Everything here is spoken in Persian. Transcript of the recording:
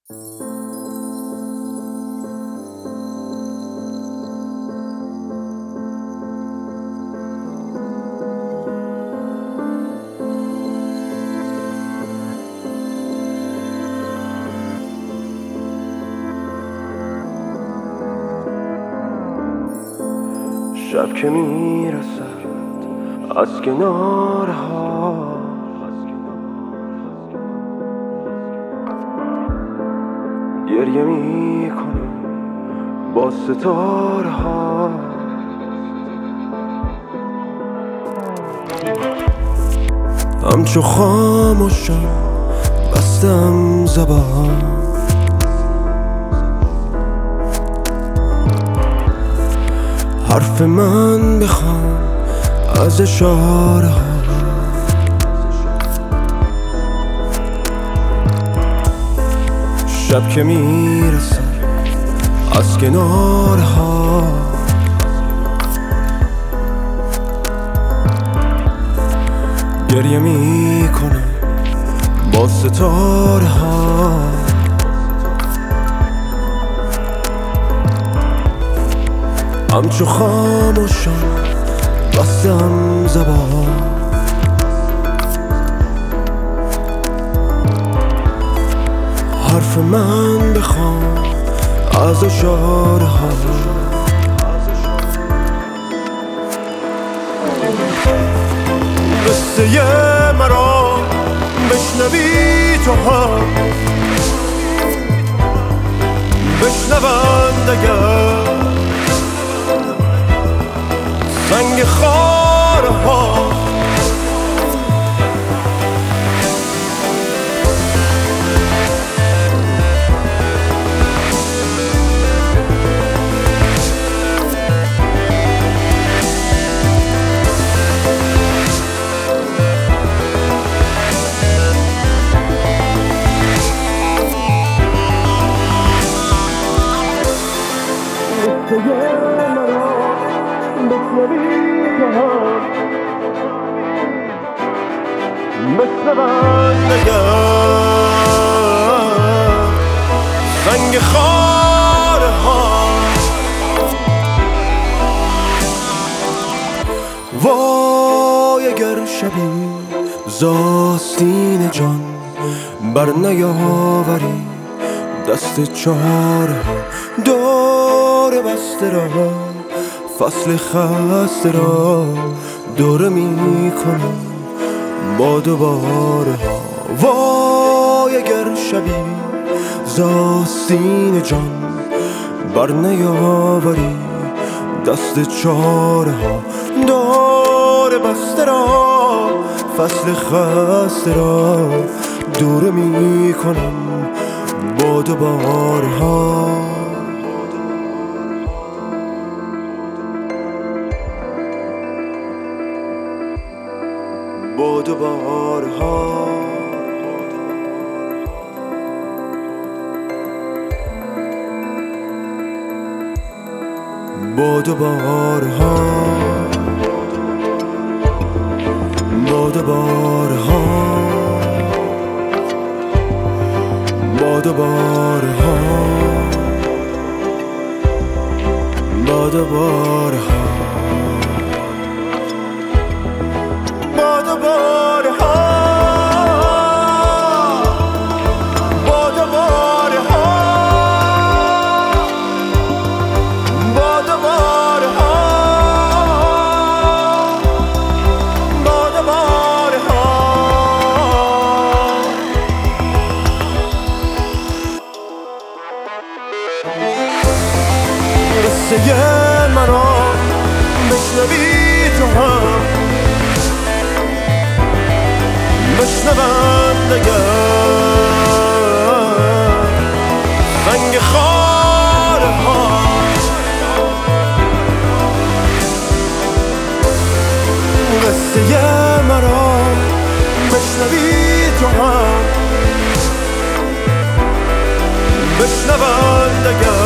شب که میرسد از کنارها، گریه میکنم با ستارها. همچو خاموشم بستم زبان، حرف من بخوام از اشاره ها. شب که میرسه از کنارها، گریه میکنم با ستاره ها. همچو خاموشم بستم زبان، حرف من بخوام از اشاره ها. قصه مرا بشنوی تو هم، بشنوند اگر سنگ خارها. بشنوند اگر سنگ خارها. وای اگر شبی ز آستین جان بر نیاوری دست چارها. دور بسته را فصل خسته را دوره می کنم با دوباره ها. وای اگر شبی ز آستین جان بر نیاوری دست چاره ها. دور بسته را فصل خسته را دوره می کنم با دوباره ها. با دوبارها. با دوبارها. با دوبارها. با دوبارها. با دوبارها. قصه مرا بشنوی تو هم، بشنوند اگر سنگ خارها. قصه مرا بشنوی تو هم، بشنوند اگر